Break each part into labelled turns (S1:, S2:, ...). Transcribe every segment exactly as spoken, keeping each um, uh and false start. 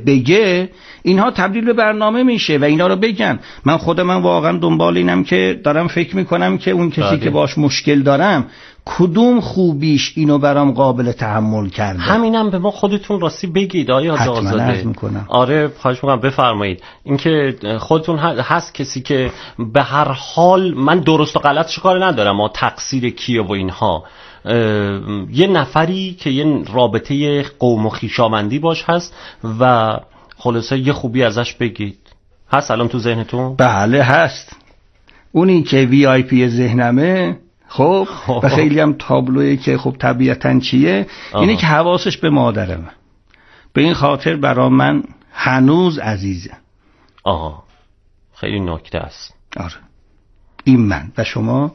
S1: بگه، اینها تبدیل به برنامه میشه و اینا رو بگن. من خود من واقعا دنبال اینم که دارم فکر میکنم که اون کسی
S2: داده.
S1: که باش مشکل دارم کدوم خوبیش اینو برام قابل تحمل کرده.
S2: همینم به ما خودتون راستی بگید آیا حاج آقازاده. آره خواهش میکنم بفرمایید. اینکه خودتون هست کسی که به هر حال من درست و غلطش کار ندارم، ما تقصیر کیه و اینها، یه نفری که یه رابطه قوم و خویشاوندی باش هست و خلاصه یه خوبی ازش بگید. هست الان تو ذهنتون؟
S1: بله هست. اونی که وی آی پی ذهنمه، خب و خیلی هم تابلویی که خب طبیعتاً چیه، اینه که حواسش به مادرمه. به این خاطر برا من هنوز عزیزه.
S2: آها خیلی نکته است.
S1: آره این من. و شما؟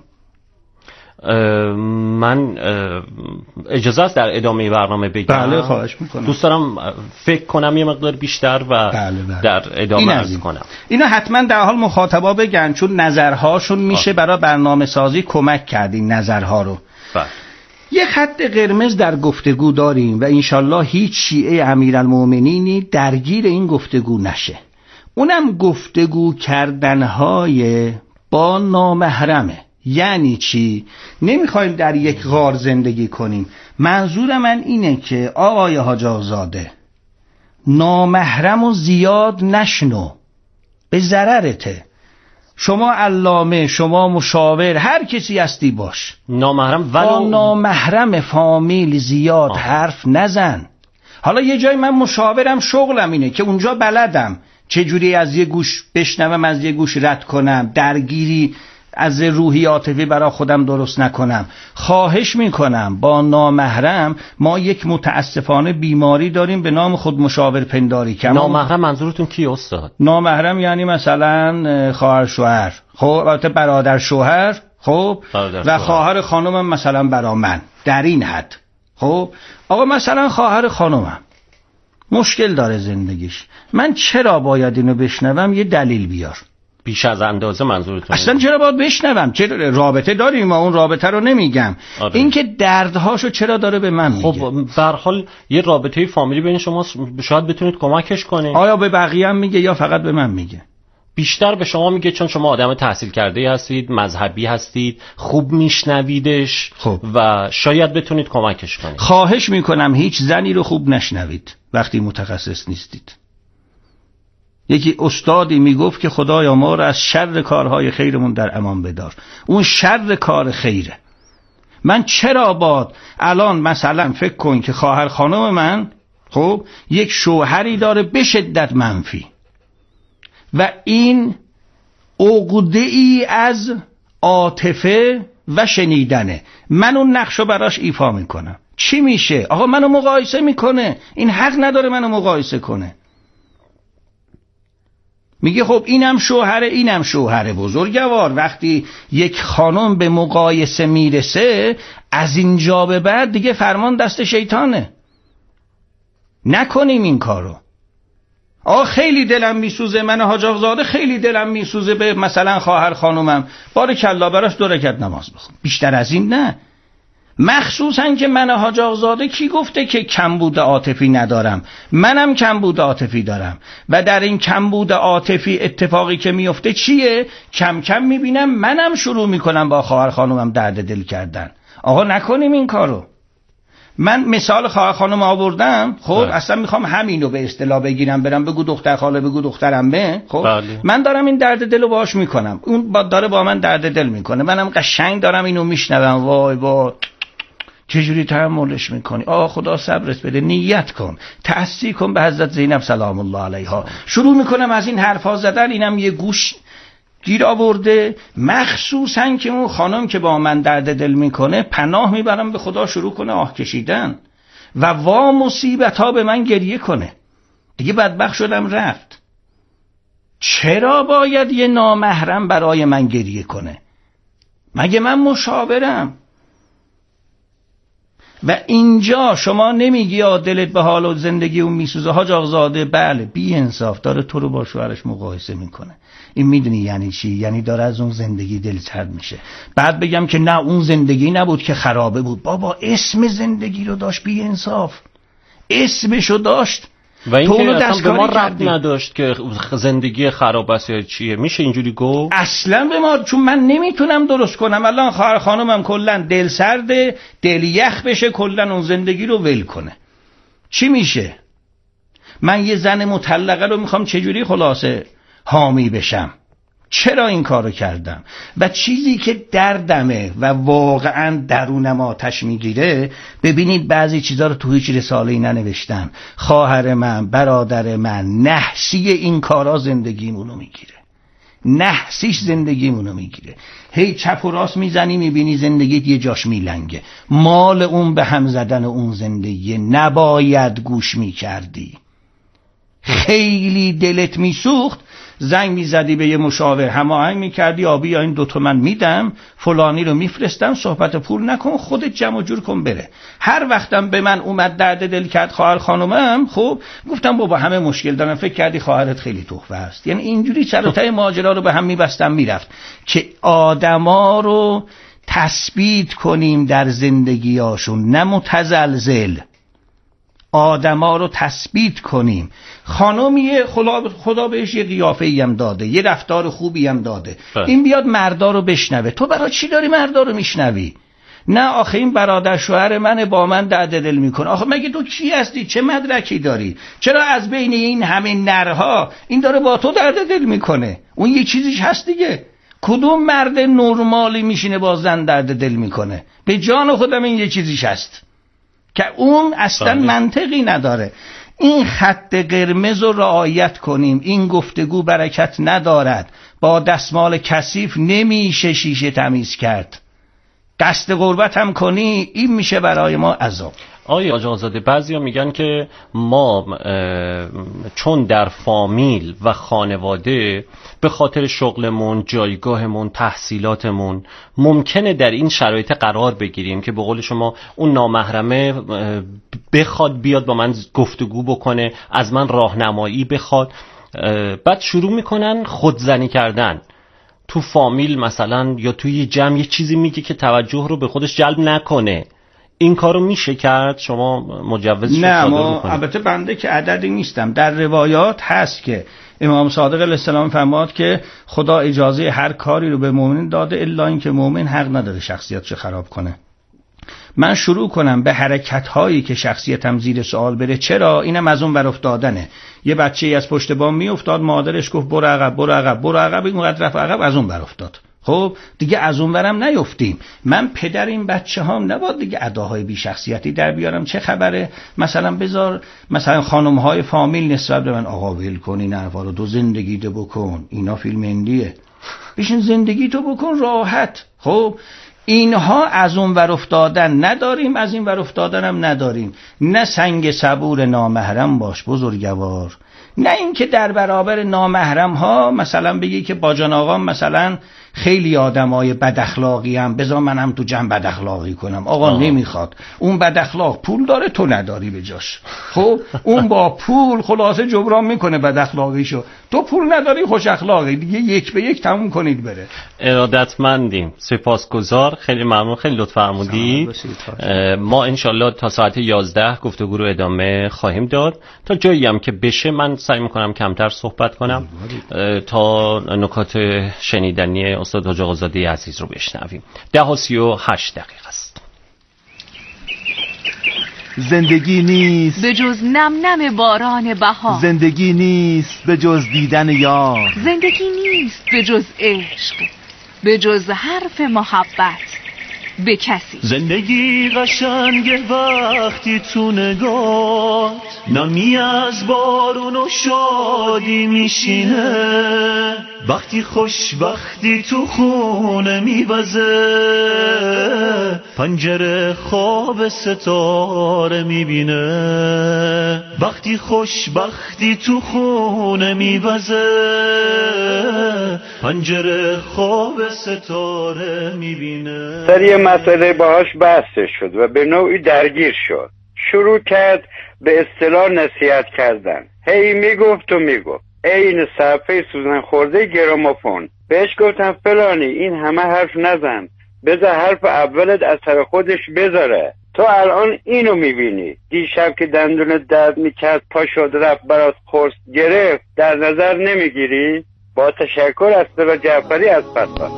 S2: من اجازه است در ادامه برنامه بگم؟
S1: بله خواهش میکنم.
S2: دوست دارم فکر کنم یه مقدار بیشتر و
S1: بله بله.
S2: در ادامه عرض کنم.
S1: اینا حتما در حال مخاطبا بگن، چون نظرهاشون میشه برای برنامه سازی کمک کرد این نظرها رو.
S2: بله.
S1: یه خط قرمز در گفتگو داریم و انشالله هیچ شیعه امیرالمومنینی درگیر این گفتگو نشه. اونم گفتگو کردنهای با نامحرمه. یعنی چی؟ نمیخوایم در یک غار زندگی کنیم. منظور من اینه که آقای حاج آقازاده نامحرم و زیاد نشنو، به ضررته. شما علامه، شما مشاور، هر کسی هستی باش،
S2: نامحرم ولو
S1: نامحرم فامیل زیاد آه. حرف نزن. حالا یه جای من مشاورم، شغلم اینه که اونجا بلدم چجوری از یه گوش بشنوم، از یه گوش رد کنم، درگیری از روحی عاطفی برای خودم درست نکنم. خواهش میکنم با نامحرم ما یک متاسفانه بیماری داریم به نام خود مشاور پنداری. که
S2: نامحرم منظورتون کی استاد؟
S1: نامحرم یعنی مثلا خواهر شوهر، خب البته برادر شوهر، خب و خواهر خانومم مثلا برا من، در این حد. خب آقا مثلا خواهر خانومم مشکل داره زندگیش، من چرا باید اینو بشنوم؟ یه دلیل بیار.
S2: بیش از اندازه منظورتون؟
S1: اصلا چرا باید بشنوم؟ چرا رابطه داریم ما، اون رابطه رو نمیگم. آره. این که دردهاشو چرا داره به من میگه؟
S2: خب به هر حال یه رابطه فامیلی بین شما، شاید بتونید کمکش کنید.
S1: آیا به بقیه هم میگه یا فقط به من میگه؟
S2: بیشتر به شما میگه، چون شما آدم تحصیل کرده هستید، مذهبی هستید، خوب میشنویدش.
S1: خب.
S2: و شاید بتونید کمکش کنید.
S1: خواهش میکنم هیچ زنی رو خوب نشنوید وقتی متخصص نیستید. یکی استادی میگفت که خدایا ما رو از شر کارهای خیرمون در امان بدار. اون شر کار خیره. من چرا باد الان مثلا فکر کن که خواهر خانم من خب یک شوهری داره به شدت منفی و این عقده ای از عاطفه و شنیدنه، من اون نقشو براش ایفا میکنم. چی میشه؟ آقا منو مقایسه میکنه، این حق نداره منو مقایسه کنه. میگه خب اینم شوهره اینم شوهره. بزرگوار وقتی یک خانم به مقایسه میرسه از اینجا به بعد دیگه فرمان دست شیطانه. نکنیم این کارو. آه خیلی دلم میسوزه، من حاج آقازاده خیلی دلم میسوزه به مثلا خواهر خانومم، بارکالله براش دو رکعت نماز بخون. بیشتر از این نه. مخصوصا که من حاج آقازاده کی گفته که کمبود عاطفی ندارم؟ منم کمبود عاطفی دارم و در این کمبود عاطفی اتفاقی که میفته چیه؟ کم کم میبینم منم شروع میکنم با خواهر خانومم درد دل کردن. آقا نکنیم این کارو. من مثال خواهر خانم آوردم، خب بله. اصلا میخوام همینو به اصطلاح بگیرم، برم بگو دختر خاله، بگو دخترم به، خب بله. من دارم این درد دلو باهاش میکنم، اون با داره با من درد دل میکنه، منم قشنگ دارم اینو میشنوم. وای وای چجوری تحملش میکنی؟ آه خدا صبرت بده، نیت کن، تأسی کن به حضرت زینب سلام الله علیها. شروع میکنم از این حرفا زدن، اینم یه گوش گیر آورده. مخصوصا که اون خانم که با من درد دل میکنه پناه میبرم به خدا، شروع کنه آه کشیدن و وا مصیبت ها به من گریه کنه. دیگه بدبخت شدم رفت. چرا باید یه نامحرم برای من گریه کنه؟ مگه من مشاورم؟ و اینجا شما نمیگی یا دلت به حال و زندگی اون میسوزه. حاج آقازاده بله بی انصاف داره تو رو با شوهرش مقایسه میکنه. این میدونی یعنی چی؟ یعنی داره از اون زندگی دلسرد میشه. بعد بگم که نه اون زندگی نبود که خرابه بود. بابا اسم زندگی رو داشت، بی انصاف اسمشو داشت.
S2: و این که اصلا به ما ربط نداشت که زندگی خراب است یا چیه. میشه اینجوری گفت؟
S1: اصلا به ما، چون من نمیتونم درست کنم. الان خواهر خانومم کلا دل سرده، دل یخ بشه، کلا اون زندگی رو ول کنه. چی میشه؟ من یه زن مطلقه رو میخوام چجوری خلاصه حامی بشم؟ چرا این کارو کردم؟ و چیزی که دردمه و واقعا درونم آتش میگیره، ببینید بعضی چیزا رو تو هیچ رساله‌ای ننوشتم. خواهر من، برادر من، نحسی این کارا زندگیمونو میگیره، نحسیش زندگیمونو میگیره. هی چپ و راست میزنی میبینی زندگیت یه جاش میلنگه. مال اون به هم زدن اون زندگی نباید گوش میکردی. خیلی دلت میسوخت، زنگ میزدی به یه مشاور، هماهنگ میکردی آبی یا این دوتا من میدم، فلانی رو میفرستم، صحبت پول نکن، خودت جمع جور کن بره. هر وقتم به من اومد درد دل کرد خواهر خانومم، خب گفتم بابا همه مشکل دارن، فکر کردی خواهرت خیلی تحفه است. یعنی اینجوری سر و ته ماجرا رو به هم میبستم میرفت که آدما رو تثبیت کنیم در زندگیاشون، نه متزلزل. آدما رو تثبیت کنیم. خانمی خدا, خدا بهش یه قیافه‌ای هم داده، یه رفتار خوبی هم داده. اه. این بیاد مردا رو بشنوه. تو برای چی داری مردا رو میشنوی؟ نه آخه این برادر شوهر منه، با من درد دل میکنه. آخه مگه تو کی هستی؟ چه مدرکی داری؟ چرا از بین این همه نرها این داره با تو درد دل میکنه؟ اون یه چیزیش هست دیگه. کدوم مرد نرمالی میشینه با زن درد دل میکنه؟ به جان خودم این یه چیزیش هست که اون اصلا باید. منطقی نداره. این خط قرمز رو رعایت کنیم. این گفتگو برکت ندارد. با دستمال کثیف نمیشه شیشه تمیز کرد. قصد غربت هم کنی این میشه برای ما عذاب.
S2: آیا آقا آزاده، بعضیا میگن که ما چون در فامیل و خانواده به خاطر شغلمون، جایگاهمون، تحصیلاتمون ممکنه در این شرایط قرار بگیریم که به قول شما اون نامحرمه بخواد بیاد با من گفتگو بکنه، از من راهنمایی بخواد، بعد شروع میکنن خودزنی کردن تو فامیل مثلا یا توی جمع، یه چیزی میگه که توجه رو به خودش جلب نکنه. این کارو میشه کرد؟ شما مجوزش رو صادر بکنید؟
S1: البته بنده که عددی نیستم. در روایات هست که امام صادق علیه السلام فرمود که خدا اجازه هر کاری رو به مؤمن داده الا اینکه مؤمن حق نداره شخصیتش خراب کنه. من شروع کنم به حرکت‌هایی که شخصیتم زیر سوال بره، چرا؟ اینم از اون ور افتادنه. یه بچه‌ای از پشت بام میافتاد، مادرش گفت برو عقب برو عقب برو عقب، اینقدر رفت عقب، از اون ور افتاد. خب دیگه از اون ورم نیفتیم. من پدر این بچه هام نباید دیگه اداهای بی شخصیتی در بیارم. چه خبره؟ مثلا بذار مثلا خانم های فامیل نسبت به من آقا ول کن این حرفا رو، تو زندگی تو بکن، اینا فیلم هندیه، بشین زندگی تو بکن راحت. خب اینها از اون ور افتادن نداریم، از این ور افتادن هم نداریم. نه سنگ صبور نامحرم باش بزرگوار، نه این که در برابر نامحرم ها مثلا بگی که باجان آقام مثلا خیلی آدمای بد اخلاقی هم، بذار منم تو جمع بد اخلاقی کنم. آقا آه. نمیخواد. اون بد اخلاق پول داره، تو نداری به جاش. خب اون با پول خلاصه جبران میکنه بد اخلاقیشو، تو پول نداری خوش اخلاقی، دیگه یک به یک تموم کنید بره.
S2: ارادتمندیم، سپاسگزار، خیلی ممنون، خیلی لطف فرمودید. ما انشالله تا ساعت یازده گفتگو رو ادامه خواهیم داد. تا جایی هم که بشه من سعی میکنم کمتر صحبت کنم تا نکات شنیدنی استاد حاج آقازاده عزیز رو بشنویم. ده و سی و هشت دقیقه است.
S3: زندگی نیست
S4: به جز نم نم باران بهار،
S3: زندگی نیست به جز دیدن یار،
S4: زندگی نیست به جز عشق، به جز حرف محبت به کسی.
S5: زندگی قشنگه وقتی تو نگاه نمی از بارون و شادی میشینه، وقتی خوشبختی تو خونه میوزه، پنجره خواب ستاره میبینه، وقتی خوشبختی تو خونه میوزه، پنجره خواب ستاره میبینه.
S6: سر یه مسئله باهاش بحث شد و به نوعی درگیر شد. شروع کرد به اصطلاح نصیحت کردن. هی میگفت و میگفت این صفحه سوزن خورده گرامافون. بهش گفتم فلانی این همه حرف نزن، بذار حرف اولت از سر خودش بذاره، تو الان اینو میبینی. دیشب که دندون درد میکرد پا شد رفت برات قرص گرفت، در نظر نمیگیری؟ با تشکر از سرا جعفری از پسا.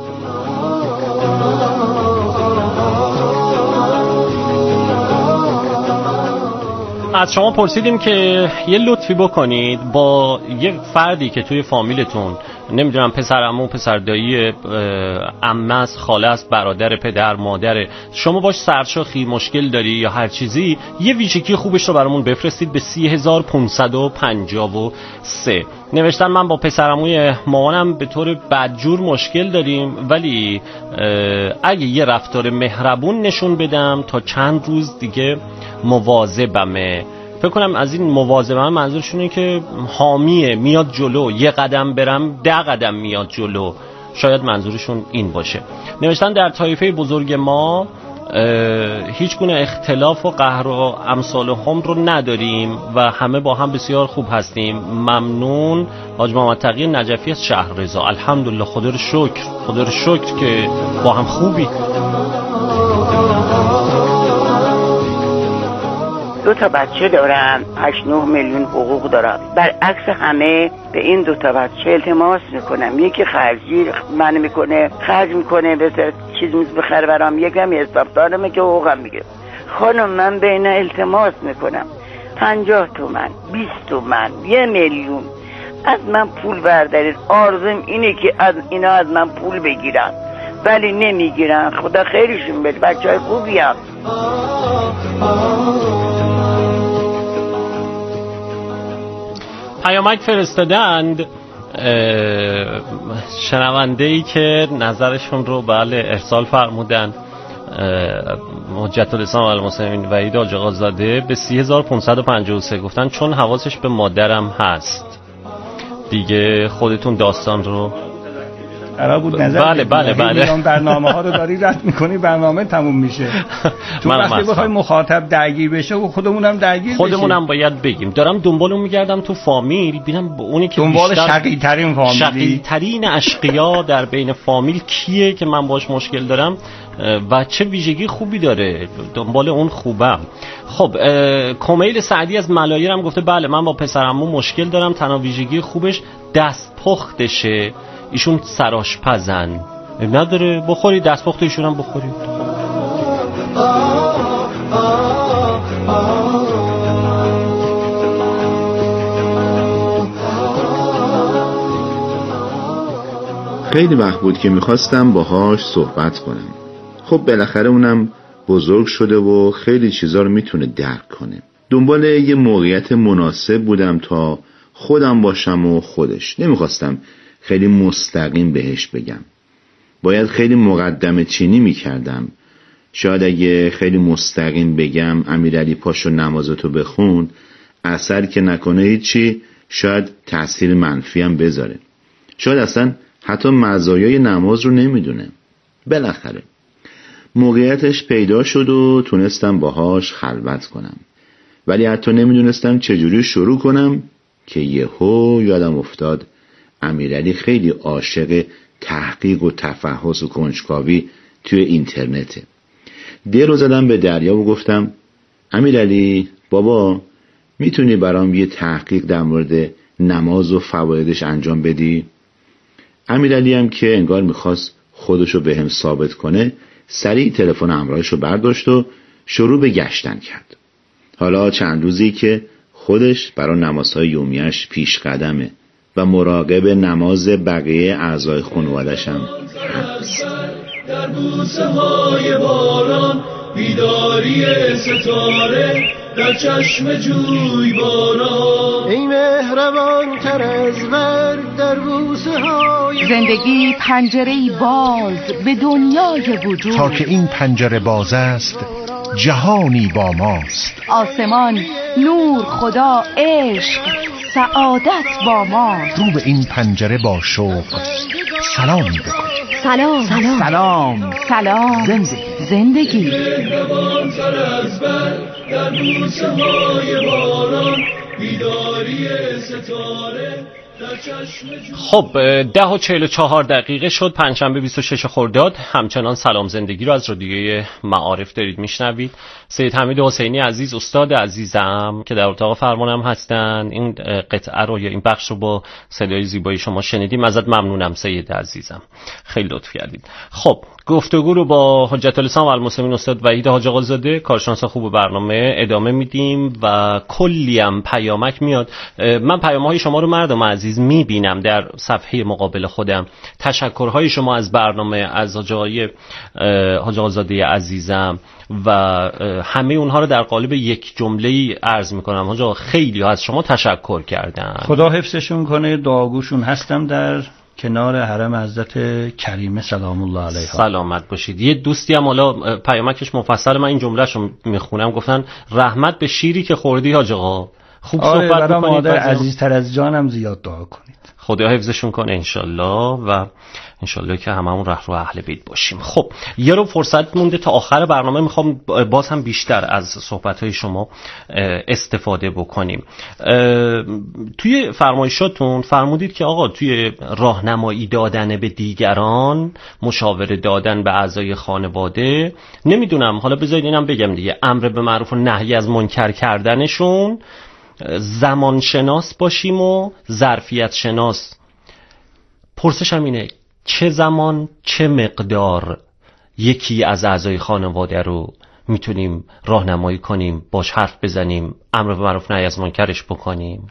S2: از شما پرسیدیم که یه لطفی بکنید با یه فردی که توی فامیلتون، نمیدونم پسر عمو، پسر دایی، عمه است، خاله است، برادر، پدر، مادر، شما باش سرشاخی مشکل داری یا هر چیزی، یه ویژگی خوبش رو برامون بفرستید به سی هزار و پانصد و پنجاه و سه. نوشتن من با پسر عموی مامانم به طور بدجور مشکل داریم، ولی اگه یه رفتار مهربون نشون بدم تا چند روز دیگه مواظبمه. فکر کنم از این مواظبه منظورشون اینه که حامیه، میاد جلو، یه قدم برم ده قدم میاد جلو. شاید منظورشون این باشه. نوشتن در طایفه بزرگ ما هیچ گونه اختلاف و قهر و امثال هم رو نداریم و همه با هم بسیار خوب هستیم. ممنون. حاج محمد تقی نجفی از شهررضا. الحمدلله، خدا رو شکر، خدا رو شکر که با هم خوبی.
S7: دو تا بچه دارم، هشت نه میلیون حقوق دارم. برعکس همه به این دو تا بچه التماس میکنم. یکی خرجی من میکنه، خرج میکنه، به چیز میز بخره برام، یکم حساب دارم که حقوقم میگه. خانم من به اینا التماس میکنم، پنجاه تومن، بیست تومن، یه میلیون از من پول بردارید. آرزوم اینه که از اینا از من پول بگیرن، ولی نمیگیرن. خدا خیرشون بده، بچه های خوبی هم.
S2: پیامک فرستادند شنونده‌ای که نظرشون رو بله ارسال فرمودن، حجت الاسلام و المسلمین وحید حاج آقازاده به سی هزار و پانصد و پنجاه و سه. گفتن چون حواسش به مادرم هست دیگه خودتون داستان رو
S1: قرار بود نظر
S2: بله بله بله
S1: برنامه ها رو داری رد میکنی، برنامه تموم میشه. چون وقتی بخوای مخاطب درگیر بشه و خودمونم درگیر
S2: خودمونم باید بگیم. دارم دنبال اون میگردم تو فامیل، ببینم اونی که
S1: دنبال شقی ترین فامیلی،
S2: شقی ترین اشقیا در بین فامیل کیه که من باش مشکل دارم و چه ویژگی خوبی داره، دنبال اون خوبم. خب کمیل سعدی از ملایر هم گفته بله من با پسرعمو مشکل دارم، تنها ویژگی خوبش دست پختشه، ایشون سرآشپزن، نداره بخوری دست پخت ایشون هم بخورید.
S8: خیلی وقت بود که میخواستم باهاش صحبت کنم. خب بالاخره اونم بزرگ شده و خیلی چیزا رو میتونه درک کنه. دنبال یه موقعیت مناسب بودم تا خودم باشم و خودش. نمیخواستم خیلی مستقیم بهش بگم. باید خیلی مقدمه چینی میکردم. شاید اگه خیلی مستقیم بگم امیرعلی پاشو نمازتو بخون، اثر که نکنه هیچی، شاید تأثیر منفی هم بذاره. شاید اصلا حتی مزایای نماز رو نمیدونه. بالاخره موقعیتش پیدا شد و تونستم باهاش خلوت کنم، ولی حتی نمیدونستم چجوری شروع کنم که یهو یادم افتاد امیرعلی خیلی عاشق تحقیق و تفحص و کنجکاوی توی اینترنته. دل رو زدم به دریا و گفتم امیرعلی بابا میتونی برام یه تحقیق در مورد نماز و فوایدش انجام بدی؟ امیرعلی هم که انگار میخواست خودشو به هم ثابت کنه سریع تلفن همراهشو برداشت و شروع به گشتن کرد. حالا چند روزی که خودش برای نمازهای یومیش پیش قدمه و مراقب نماز بقیه اعضای خانواده‌ش هم هست.
S5: در بوسه های باران بیداری ستاره در چشم جوی باران ای مهربان تر از مرگ در بوسه های
S4: زندگی پنجره‌ای باز به دنیای وجود.
S9: تا که این پنجره باز است جهانی با ماست.
S4: آسمان نور، خدا عشق، سعادت با ماست.
S9: رو به این پنجره با شوق سلامی بکن.
S4: سلام سلام
S9: سلام
S4: سلام.
S9: زندگی
S4: زندگی
S5: مهربان تر از مرگ در بوسه های باران بیداری ستاره
S2: خب ده و چهل و چهار دقیقه شد، پنجشنبه بیست و شش خرداد. همچنان سلام زندگی رو از رادیوی معارف دارید میشنوید. سید حمید حسینی عزیز، استاد عزیزم که در اتاق فرمانم هستن، این قطعه رو یا این بخش رو با صدای زیبایی شما شنیدیم. ازت ممنونم سید عزیزم، خیلی لطف کردید. خب گفتگو رو با حجت الاسلام و المسلمین استاد وحید حاج آقازاده، کارشناس خوب برنامه ادامه میدیم و کلی هم پیامک میاد. من پیامهای شما رو مردم عزیز میبینم در صفحه مقابل خودم. تشکرهای شما از برنامه، از حاج آقای حاج آقازاده عزیزم و همه اونها رو در قالب یک جمله‌ای عرض میکنم. حاج آقا خیلی ها از شما تشکر کردن،
S1: خدا حفظشون کنه، دعاگوشون هستم در کنار حرم حضرت کریمه سلام الله علیها.
S2: سلامت باشید. یه دوستی هم حالا پیامکش مفصل، من این جمله‌شو میخونم، گفتن رحمت به شیری که خوردی حاج آقا. خوب
S1: آره،
S2: صحبت
S1: برای
S2: بکنید،
S1: مادر عزیزتر از جانم زیاد دعا کنید،
S2: خدا حفظشون کنه انشالله و انشالله که هممون راه رو اهل بیت باشیم. خب یه رو فرصت مونده تا آخر برنامه، میخوام باز هم بیشتر از صحبت‌های شما استفاده بکنیم. توی فرمایشاتون فرمودید که آقا توی راهنمایی دادن به دیگران، مشاوره دادن به اعضای خانواده، نمیدونم حالا بذارید اینم بگم دیگه، امر به معروف و نهی از منکر کردنشون، زمان شناس باشیم و ظرفیت شناس. پرسشم اینه چه زمان چه مقدار یکی از اعضای خانواده رو میتونیم راهنمایی کنیم، باش حرف بزنیم، امر به معروف نهی از منکرش بکنیم؟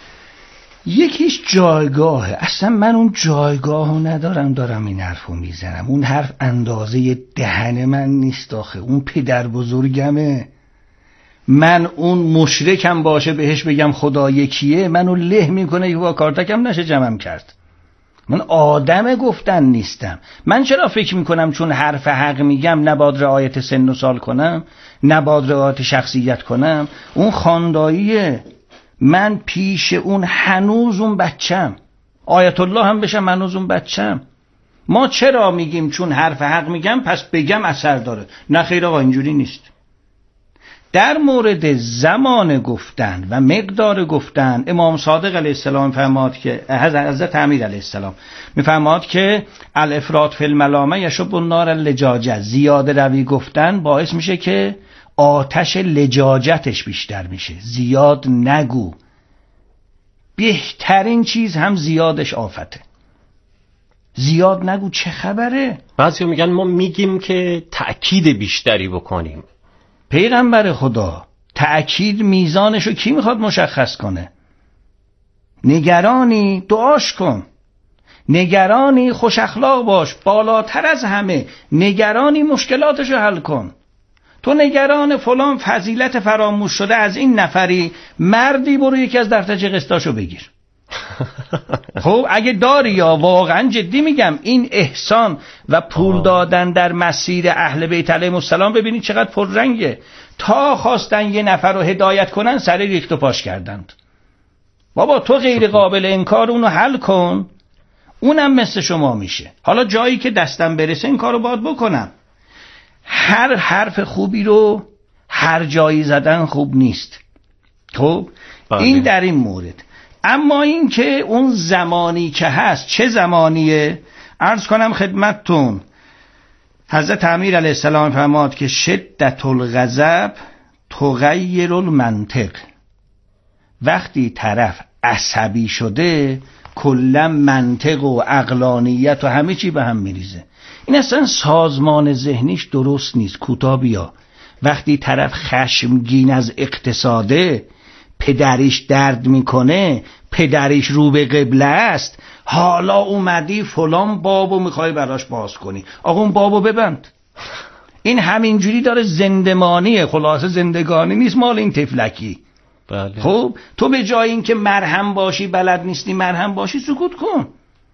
S1: یکیش جایگاهه. اصلا من اون جایگاهو ندارم دارم این حرفو میزنم. اون حرف اندازه دهن من نیست آخه، اون پدر بزرگمه. من اون مشرکم باشه بهش بگم خدا یکیه، منو له میکنه که با کارتکم نشه جمعم کرد. من آدم گفتن نیستم. من چرا فکر میکنم چون حرف حق میگم نباید رعایت سن و سال کنم، نباید رعایت شخصیت کنم؟ اون خانداییه. من پیش اون هنوز اون بچم، آیت الله هم بشم هنوز اون بچم. ما چرا میگیم چون حرف حق میگم پس بگم اثر داره؟ نه خیر آقا، اینجوری نیست. در مورد زمان گفتن و مقدار گفتن، امام صادق علیه السلام می‌فرماد که حضرت امیر علیه السلام می‌فرماد که الافراط فی الملامه یشب النار اللجاجه، زیاده روی گفتن باعث میشه که آتش لجاجتش بیشتر میشه. زیاد نگو، بهترین چیز هم زیادش آفته. زیاد نگو چه خبره؟
S2: بعضی میگن ما میگیم که تأکید بیشتری بکنیم.
S1: پیغمبر خدا تأکید میزانشو کی میخواد مشخص کنه؟ نگرانی دعاش کن، نگرانی خوش اخلاق باش، بالاتر از همه نگرانی مشکلاتشو حل کن. تو نگران فلان فضیلت فراموش شده از این نفری، مردی برو یکی از دفترچه قسطاشو بگیر. خب اگه داری، یا واقعا جدی میگم، این احسان و پول دادن در مسیر اهل بیت علیهم السلام ببینید چقدر پررنگه. تا خواستن یه نفر رو هدایت کنن سری ریخت و پاش کردند. بابا تو غیر قابل انکار، اونو حل کن، اونم مثل شما میشه. حالا جایی که دستم برسه این کارو باید بکنم. هر حرف خوبی رو هر جایی زدن خوب نیست. خب این در این مورد. اما این که اون زمانی که هست چه زمانیه؟ عرض کنم خدمتتون، حضرت امیر علیه السلام فرماد که شدت الغضب تغیر المنطق. وقتی طرف عصبی شده کلا منطق و عقلانیت و همه چی به هم میریزه. این اصلا سازمان ذهنیش درست نیست. کوتاه بیا، وقتی طرف خشمگین از اقتصاده، پدریش درد میکنه، پدریش رو به قبله است، حالا اومدی فلان بابو میخوای براش باز کنی. آقا اون بابو ببند. این همینجوری داره زندمانیه، خلاصه زندگانی نیست مال این تفلکی.
S2: بله.
S1: خب تو به جای این که مرهم باشی، بلد نیستی مرهم باشی، سکوت کن.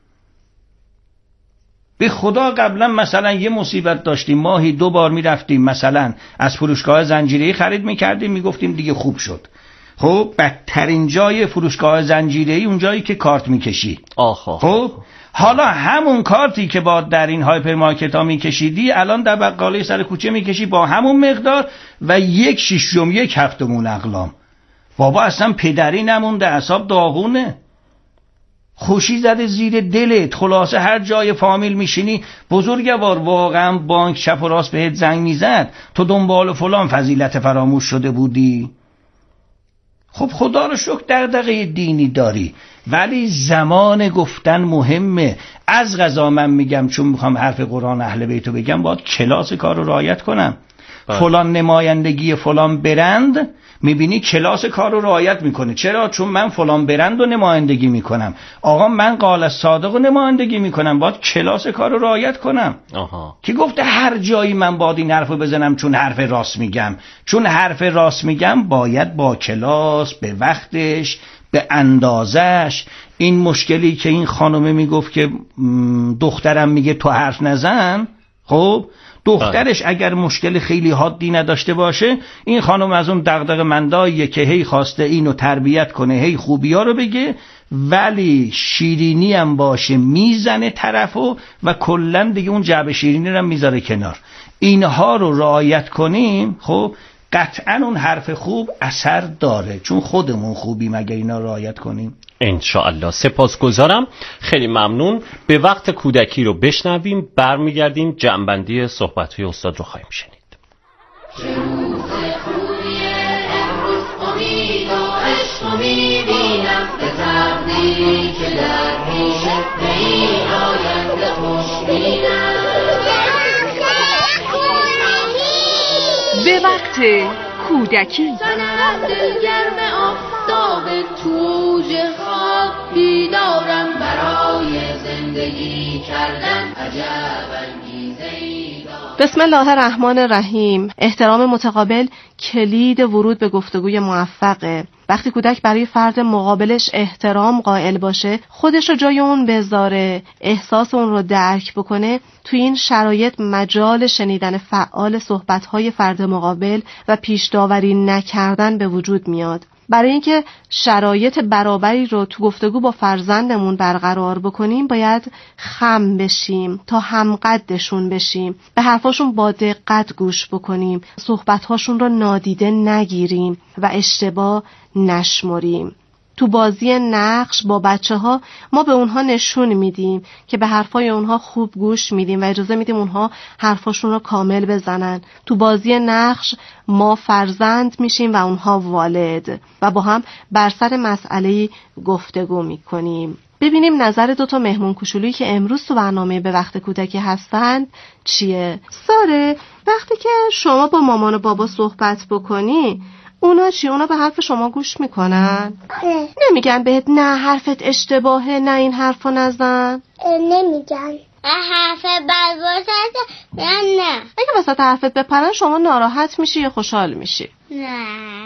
S1: به خدا قبلا مثلا یه مصیبت داشتیم، ماهی دو بار میرفتیم مثلا از فروشگاه زنجیره‌ای خرید میکردیم، میگفتیم دیگه خوب شد. خب بدترین جای فروشگاه زنجیره‌ای اون جایی که کارت میکشی.
S2: آخه
S1: خب حالا همون کارتی که با در این هایپرمارکت ها میکشیدی الان در بقاله سر کوچه میکشی با همون مقدار و یک شیشم یک هفتمون اقلام. بابا اصلا پدری نمونده، اعصاب داغونه. خوشی زده زیر دلت. خلاصه هر جای فامیل میشینی بزرگوار واقعا بانک چپ و راست بهت زنگ میزد تو دنبال فلان فضیلت فراموش شده بودی. خب خدا رو شکر دغدغه دینی داری، ولی زمان گفتن مهمه. از قضا من میگم چون میخوام حرف قرآن اهل بیتو بگم باید کلاس کار رو رعایت کنم. باید. فلان نمایندگی فلان برند میبینی کلاس کار رو رعایت میکنه. چرا؟ چون من فلان برند رو نمایندگی میکنم. آقا من قال صادق رو نمایندگی میکنم، باید کلاس کار رو رعایت کنم. آها. کی گفته هر جایی من باید این حرف رو بزنم چون حرف راست میگم؟ چون حرف راست میگم باید با کلاس، به وقتش، به اندازش. این مشکلی که این خانومه میگفت که دخترم میگه تو حرف نزن، خب دخترش اگر مشکل خیلی حادی نداشته باشه، این خانم از اون دغدغه منداییه که هی خواسته اینو تربیت کنه، هی خوبیا رو بگه، ولی شیرینی هم باشه میزنه طرفو و کلا دیگه اون جعبه شیرینی رو میذاره کنار. اینها رو رعایت کنیم، خب قطعا اون حرف خوب اثر داره، چون خودمون خوبیم اگه اینا رعایت کنیم.
S2: انشاءالله. سپاسگزارم، خیلی ممنون. به وقت کودکی رو بشنویم، برمیگردیم جمع‌بندی صحبت‌های استاد رو خواهیم شنید.
S4: به وقت کودکی
S5: دلگرم آفتاب توج خواب بیدارم برای زندگی کردن عجب انگیزه‌ای.
S10: بسم الله الرحمن الرحیم. احترام متقابل کلید ورود به گفتگوی موفقه. وقتی کودک برای فرد مقابلش احترام قائل باشه، خودش رو جای اون بذاره، احساس اون رو درک بکنه، توی این شرایط مجال شنیدن فعال صحبت‌های فرد مقابل و پیش داوری نکردن به وجود میاد. برای اینکه شرایط برابری رو تو گفتگو با فرزندمون برقرار بکنیم، باید خم بشیم تا همقدشون بشیم، به حرفاشون با دقت گوش بکنیم، صحبت‌هاشون رو نادیده نگیریم و اشتباه نشمریم. تو بازی نقش با بچه ها ما به اونها نشون میدیم که به حرفای اونها خوب گوش میدیم و اجازه میدیم اونها حرفاشون رو کامل بزنن. تو بازی نقش ما فرزند میشیم و اونها والد و با هم بر سر مسئله گفتگو میکنیم. ببینیم نظر دوتا مهمون کوچولویی که امروز تو برنامه به وقت کودکی هستند چیه. ساره، وقتی که شما با مامان و بابا صحبت بکنی اونا چی؟ اونا به حرف شما گوش میکنن؟
S11: آره.
S10: نمیگن بهت نه حرفت اشتباهه، نه این حرفو نزن؟
S11: نمیگن. حرف بد باشه نه نه.
S10: اگه وسط حرفت بپرن شما ناراحت میشی یا خوشحال میشی؟
S11: نه.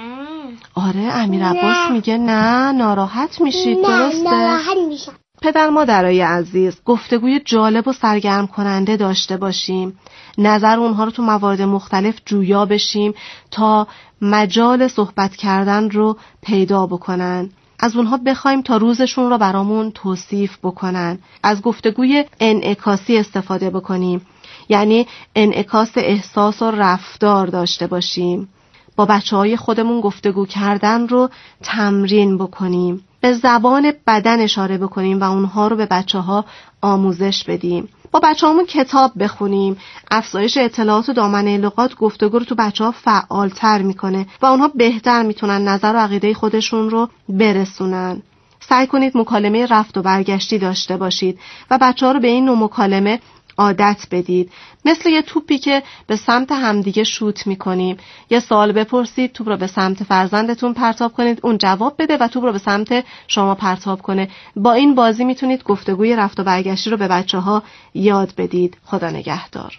S10: آره امیر عباس میگه نه ناراحت میشی.
S11: نه
S10: درسته؟
S11: ناراحت میشم.
S10: پدر مادرای عزیز، گفتگوی جالب و سرگرم کننده داشته باشیم، نظر اونها رو تو موارد مختلف جویا بشیم تا مجال صحبت کردن رو پیدا بکنن. از اونها بخوایم تا روزشون رو برامون توصیف بکنن. از گفتگوی انعکاسی استفاده بکنیم، یعنی انعکاس احساس و رفتار داشته باشیم. با بچه‌های خودمون گفتگو کردن رو تمرین بکنیم. به زبان بدن اشاره بکنیم و اونها رو به بچه‌ها آموزش بدیم. با بچه‌هامون کتاب بخونیم. افزایش اطلاعات و دامنه لغات گفتگو رو تو بچه‌ها فعال‌تر میکنه و اونها بهتر میتونن نظر و عقیده خودشون رو برسونن. سعی کنید مکالمه رفت و برگشتی داشته باشید و بچه‌ها رو به این نوع مکالمه عادت بدید. مثل یه توپی که به سمت همدیگه شوت میکنیم. یه سوال بپرسید، توپ رو به سمت فرزندتون پرتاب کنید، اون جواب بده و توپ رو به سمت شما پرتاب کنه. با این بازی میتونید گفتگوی رفت و برگشتی رو به بچه ها یاد بدید. خدا نگهدار.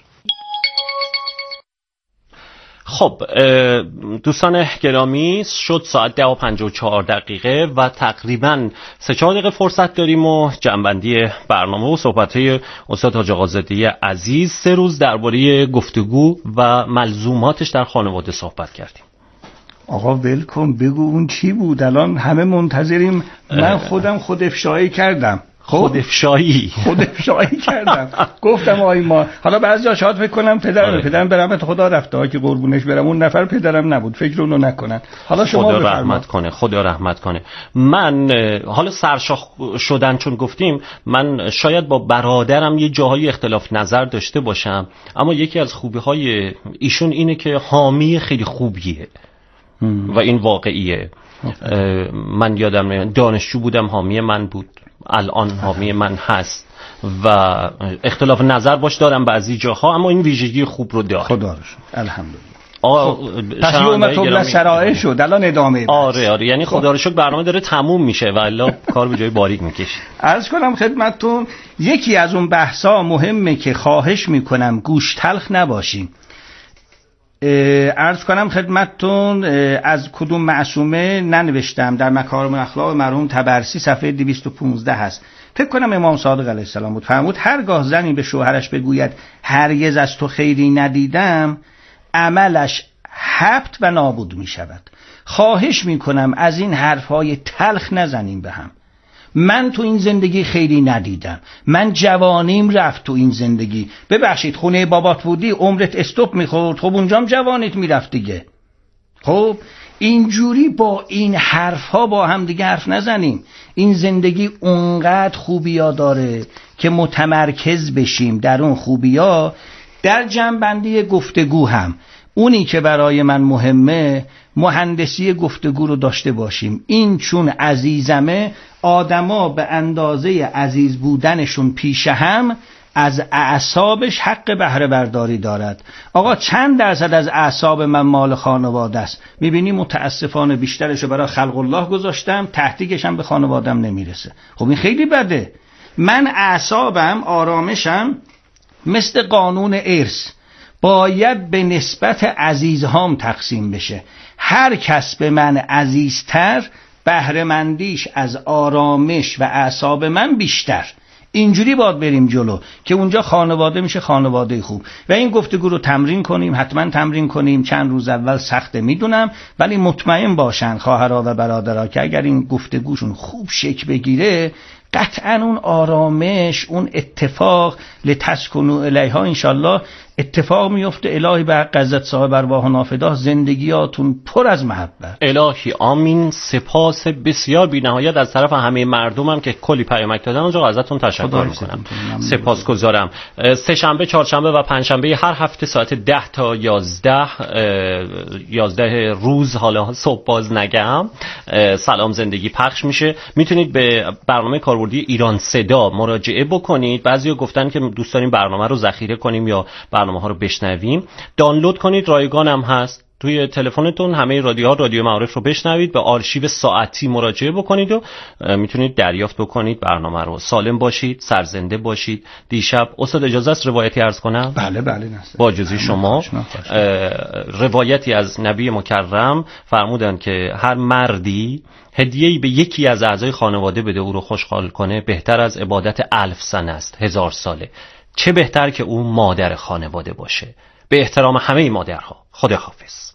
S2: خب دوستان گرامی، شد ساعت ده و پنجاه و چهار دقیقه و تقریبا سه چهار دقیقه فرصت داریم و جمع‌بندی برنامه و صحبت‌های استاد حاج آقازاده عزیز سه روز درباره گفتگو و ملزوماتش در خانواده صحبت کردیم.
S1: آقا ولکن بگو اون چی بود؟ الان همه منتظریم. من خودم خود افشایی کردم.
S2: خودافشایی
S1: خودافشایی کردم. گفتم آی ما، حالا بعضیا شاید فکر کنم پدرم آره. پدرم به رحمت خدا رفته ها که قربونش برم، اون نفر پدرم نبود، فکر اونو نکنن. حالا شما
S2: خدا رحمت کنه، خدا رحمت کنه. من حالا سرشاخ شدن چون گفتیم، من شاید با برادرم یه جاهای اختلاف نظر داشته باشم، اما یکی از خوبی‌های ایشون اینه که حامی خیلی خوبیه و این واقعیه. من یادم دانشجو بودم حامی من بود، الان حامی من هست و اختلاف نظر باش دارم بعضی جاها، اما این ویژگی خوب رو داره.
S1: خدا رو شکر، الحمدلله. آقا پس یوم طول شرائع شد، الان ادامه.
S2: آره آره، یعنی خدا رو شکر برنامه داره تموم میشه و الا کار به جای باریک میکشه.
S1: عرض کنم خدمتتون یکی از اون بحثا مهمه که خواهش میکنم گوش تلخ نباشیم. عرض کنم خدمتتون از کدوم معصومه ننوشتم، در مکارم الاخلاق مرحوم طبرسی صفحه دویست و پانزده هست. فکر کنم امام صادق علیه السلام بود، فرمود هرگاه زنی به شوهرش بگوید هرگز از تو خیری ندیدم، عملش حبط و نابود می شود. خواهش می کنم از این حرفهای تلخ نزنیم به هم. من تو این زندگی خیلی ندیدم، من جوانیم رفت تو این زندگی، ببخشید خونه بابات بودی عمرت استوب میخورد، خب اونجام جوانیت میرفت دیگه. خب اینجوری با این حرفها با هم دیگه حرف نزنیم. این زندگی اونقدر خوبیا داره که متمرکز بشیم در اون خوبیا. در جنبندی گفتگو هم اونی که برای من مهمه مهندسی گفتگو رو داشته باشیم. این چون عزیزمه، آدما به اندازه عزیز بودنشون پیش هم از اعصابش حق بهره برداری دارد. آقا چند درصد از اعصاب من مال خانواده است؟ میبینی متاسفانه بیشترشو برای خلق الله گذاشتم، تحتیگش هم به خانوادم نمیرسه. خب این خیلی بده. من اعصابم، آرامشم مثل قانون ارث باید به نسبت عزیزهام تقسیم بشه. هر کس به من عزیزتر، بهره‌مندیش از آرامش و اعصاب من بیشتر. اینجوری باید بریم جلو که اونجا خانواده میشه خانواده خوب. و این گفتگو رو تمرین کنیم، حتما تمرین کنیم. چند روز اول سخته میدونم، ولی مطمئن باشن خواهرها و برادرها که اگر این گفتگوشون خوب شکل بگیره، قطعا اون آرامش، اون اتفاق لتسکنوا الیها انشالله اتفاق میفته. الهی به حق عزت صاحب ارواح نافداه زندگیاتون پر از محبت.
S2: الهی آمین. سپاس بسیار بی نهایت از طرف همه مردمم که کلی پیامک دادن. اونجا ازتون تشکر میکنم، سپاسگزارم. سه شنبه، چهارشنبه و پنجشنبه هر هفته ساعت ده تا یازده یازده روز، حالا صبح باز نگم، سلام زندگی پخش میشه. میتونید به برنامه کاربردی ایران صدا مراجعه بکنید. بعضیا گفتن که دوست داریم برنامه رو ذخیره کنیم یا برنامه ها رو بشنویم. دانلود کنید، رایگان هم هست توی تلفنتون. همه رادیوها رادیو معارف رو بشنوید. به آرشیو ساعتی مراجعه بکنید و میتونید دریافت بکنید برنامه رو. سالم باشید، سرزنده باشید. دیشب استاد اجازه است روایتی عرض کنم؟
S1: بله بله نست.
S2: با اجازه شما. روایتی از نبی مکرم فرمودن که هر مردی هدیه‌ای به یکی از اعضای خانواده بده او رو خوشحال کنه، بهتر از عبادت الف سنه است، هزار ساله. چه بهتر که او مادر خانواده باشه. به احترام همه مادرها. خدا حافظ.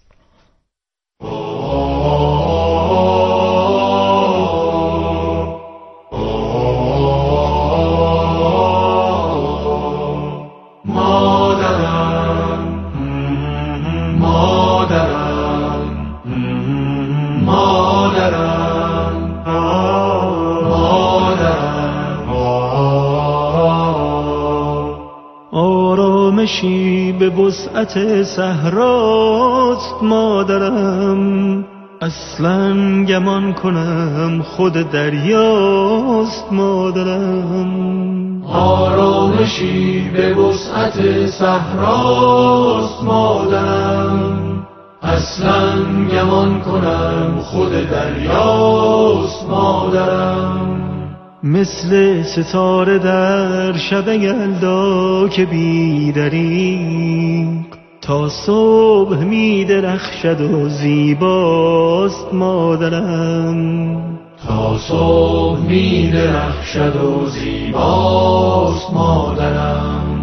S12: آرامشی به وسعت صحراست مادرم، اصلا گمان کنم خود دریاست مادرم.
S13: آرامشی به وسعت صحراست مادرم، اصلا گمان کنم خود دریاست مادرم.
S12: مثل ستاره در شب یلدا که بی‌دریغ تا صبح می درخشد و زیباست مادرم.
S13: تا صبح می درخشد و زیباست مادرم.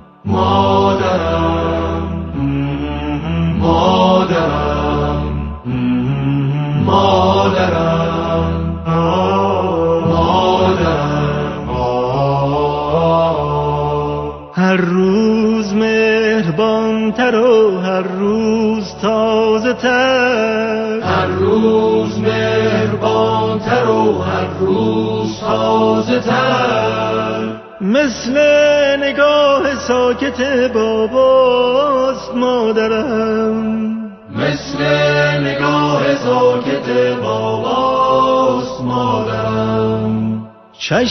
S13: مادرم مادرم مادرم مادرم
S12: تازه تر،
S13: هر روز مهربانتر و هر روز تازه تر.
S12: مثل نگاه ساکت باباست مادرم،
S13: مثل نگاه ساکت باباست مادرم.
S12: چشم